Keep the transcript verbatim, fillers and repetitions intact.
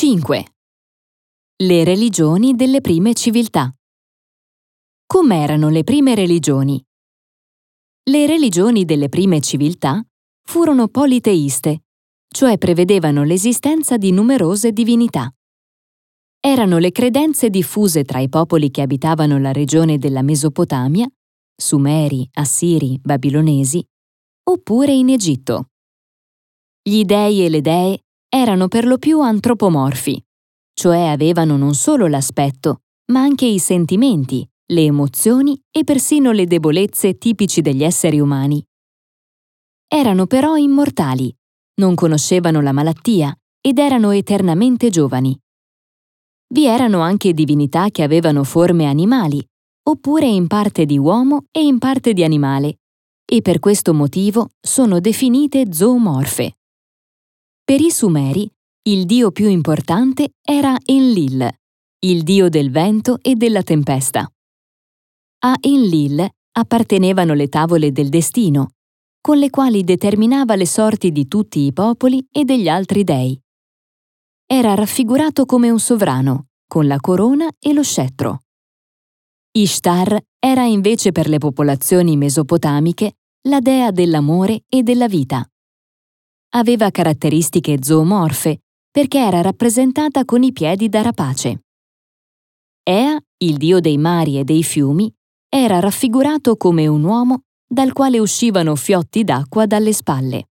cinque. Le religioni delle prime civiltà. Com'erano le prime religioni? Le religioni delle prime civiltà furono politeiste, cioè prevedevano l'esistenza di numerose divinità. Erano le credenze diffuse tra i popoli che abitavano la regione della Mesopotamia, Sumeri, Assiri, Babilonesi, oppure in Egitto. Gli dei e le dee erano per lo più antropomorfi, cioè avevano non solo l'aspetto, ma anche i sentimenti, le emozioni e persino le debolezze tipici degli esseri umani. Erano però immortali, non conoscevano la malattia ed erano eternamente giovani. Vi erano anche divinità che avevano forme animali, oppure in parte di uomo e in parte di animale, e per questo motivo sono definite zoomorfe. Per i Sumeri, il dio più importante era Enlil, il dio del vento e della tempesta. A Enlil appartenevano le tavole del destino, con le quali determinava le sorti di tutti i popoli e degli altri dei. Era raffigurato come un sovrano, con la corona e lo scettro. Ishtar era invece per le popolazioni mesopotamiche la dea dell'amore e della vita. Aveva caratteristiche zoomorfe perché era rappresentata con i piedi da rapace. Ea, il dio dei mari e dei fiumi, era raffigurato come un uomo dal quale uscivano fiotti d'acqua dalle spalle.